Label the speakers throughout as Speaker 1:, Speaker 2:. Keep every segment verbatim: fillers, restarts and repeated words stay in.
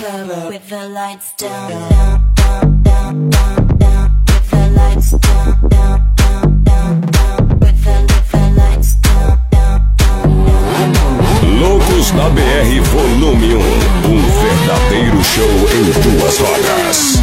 Speaker 1: club with the lights down, down, down, down, down, down, with the lights down, down, down, down, down, with the, with the lights down, down, down, down.
Speaker 2: Loucos na B R Volume um, um verdadeiro show em duas rodas.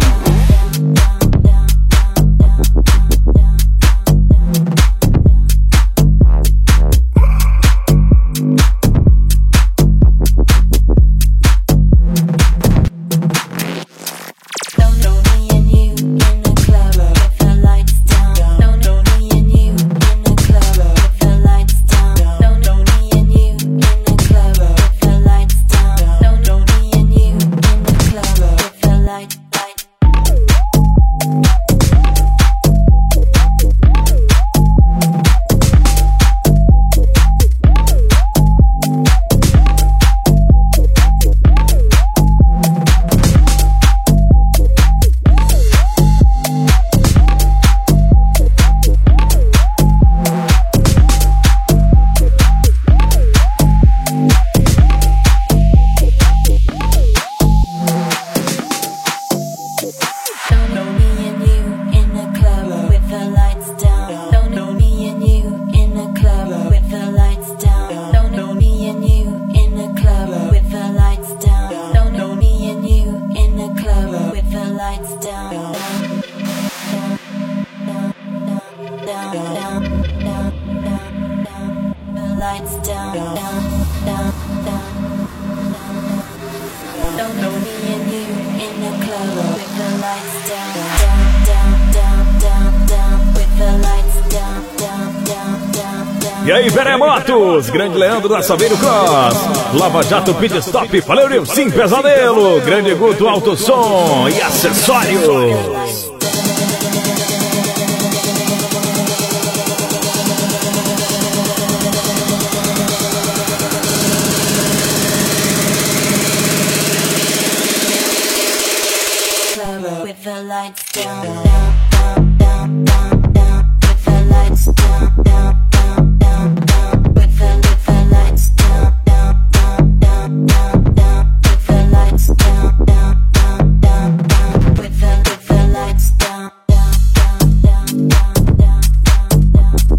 Speaker 3: E aí, Veremotos, grande Leandro da Saveiro Cross, Lava Jato Pit Stop, valeu, Sim Pesadelo, grande Guto Alto Som e acessórios.
Speaker 1: With the lights down, down, down, down, down, with the lights down, down, down, down, down, with the, with the lights down, down, down, down, down, down, with the lights down, down, down, down, down, with the, with the lights down, down, down, down, down, down,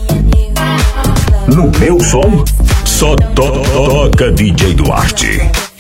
Speaker 2: No meu som, só to toca D J Duarte.